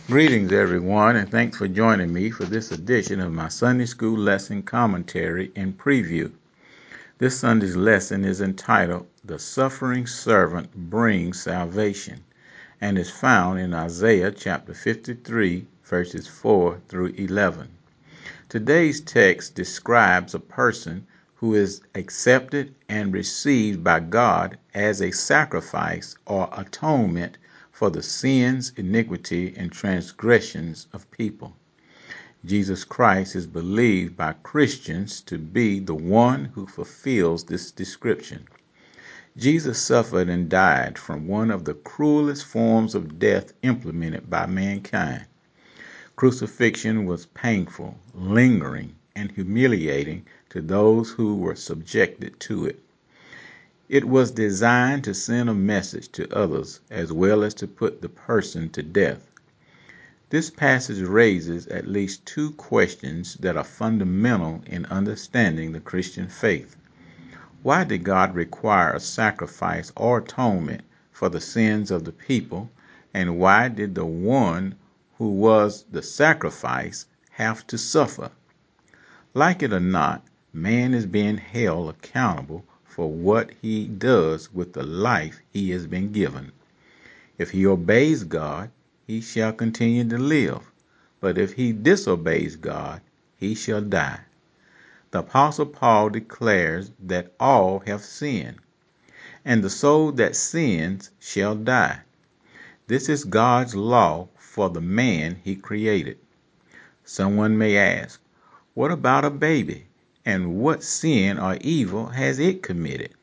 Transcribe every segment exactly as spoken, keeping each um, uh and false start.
Greetings, everyone, and thanks for joining me for this edition of my Sunday School Lesson Commentary and Preview. This Sunday's lesson is entitled, The Suffering Servant Brings Salvation, and is found in Isaiah chapter fifty-three, verses four through eleven. Today's text describes a person who is accepted and received by God as a sacrifice or atonement for the sins, iniquity, and transgressions of people. Jesus Christ is believed by Christians to be the one who fulfills this description. Jesus suffered and died from one of the cruelest forms of death implemented by mankind. Crucifixion was painful, lingering, and humiliating to those who were subjected to it. It was designed to send a message to others as well as to put the person to death. This passage raises at least two questions that are fundamental in understanding the Christian faith. Why did God require a sacrifice or atonement for the sins of the people, and why did the one who was the sacrifice have to suffer? Like it or not, man is being held accountable for what he does with the life he has been given. If he obeys God, he shall continue to live, but if he disobeys God, he shall die. The Apostle Paul declares that all have sinned, and the soul that sins shall die. This is God's law for the man he created. Someone may ask, what about a baby, and what sin or evil has it committed?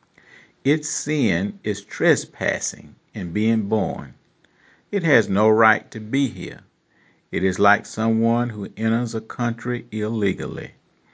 Its sin is trespassing and being born. It has no right to be here. It is like someone who enters a country illegally.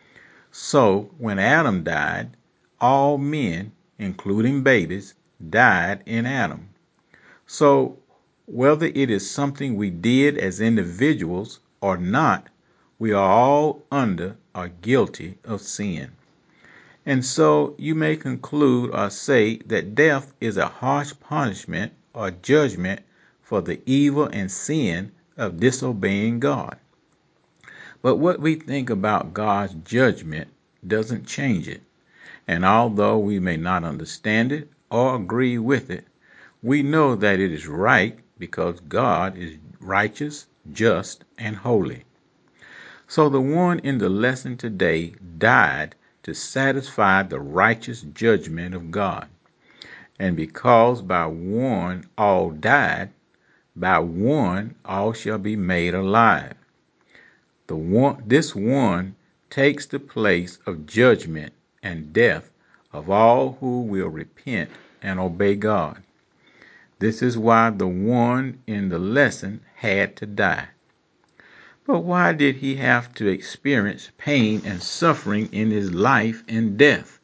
So, when Adam died, all men, including babies, died in Adam. So, whether it is something we did as individuals or not, we are all under or guilty of sin. And so you may conclude or say that death is a harsh punishment or judgment for the evil and sin of disobeying God. But what we think about God's judgment doesn't change it. And although we may not understand it or agree with it, we know that it is right because God is righteous, just, and holy. So the one in the lesson today died to satisfy the righteous judgment of God. And because by one all died, by one all shall be made alive. The one, this one takes the place of judgment and death of all who will repent and obey God. This is why the one in the lesson had to die. But why did he have to experience pain and suffering in his life and death?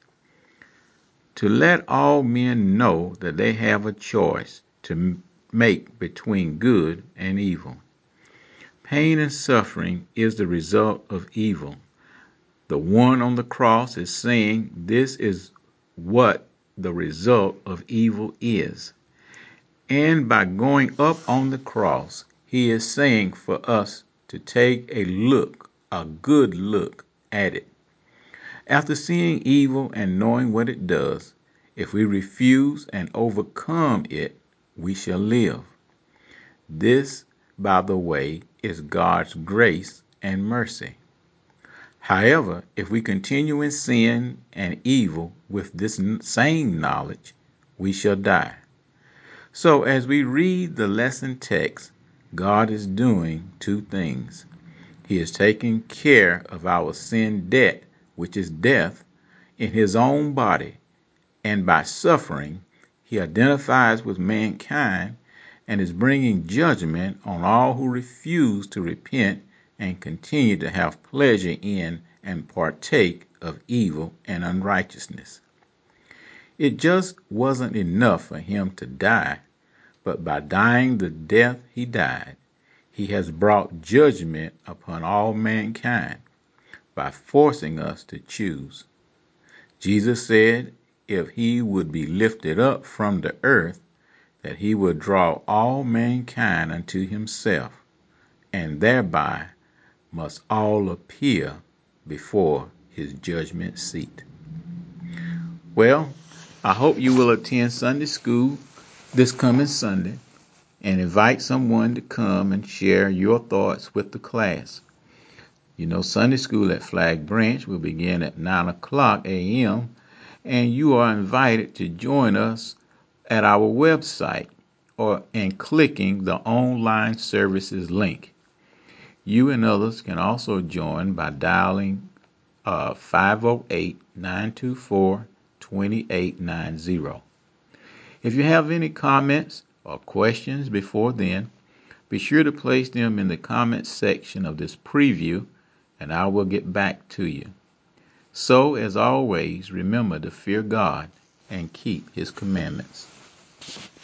To let all men know that they have a choice to make between good and evil. Pain and suffering is the result of evil. The one on the cross is saying this is what the result of evil is. And by going up on the cross, he is saying for us to take a look, a good look at it. After seeing evil and knowing what it does, if we refuse and overcome it, we shall live. This, by the way, is God's grace and mercy. However, if we continue in sin and evil with this same knowledge, we shall die. So as we read the lesson text, God is doing two things. He is taking care of our sin debt, which is death, in his own body, and by suffering, he identifies with mankind and is bringing judgment on all who refuse to repent and continue to have pleasure in and partake of evil and unrighteousness. It just wasn't enough for him to die, but by dying the death he died, he has brought judgment upon all mankind by forcing us to choose. Jesus said if he would be lifted up from the earth, that he would draw all mankind unto himself. and thereby must all appear before his judgment seat. Well, I hope you will attend Sunday school this coming Sunday and invite someone to come and share your thoughts with the class. You know, Sunday school at Flag Branch will begin at nine o'clock a m, and you are invited to join us at our website or in clicking the online services link. You and others can also join by dialing uh, five oh eight, nine two four, two eight nine zero. If you have any comments or questions before then, be sure to place them in the comments section of this preview, and I will get back to you. So, as always, remember to fear God and keep His commandments.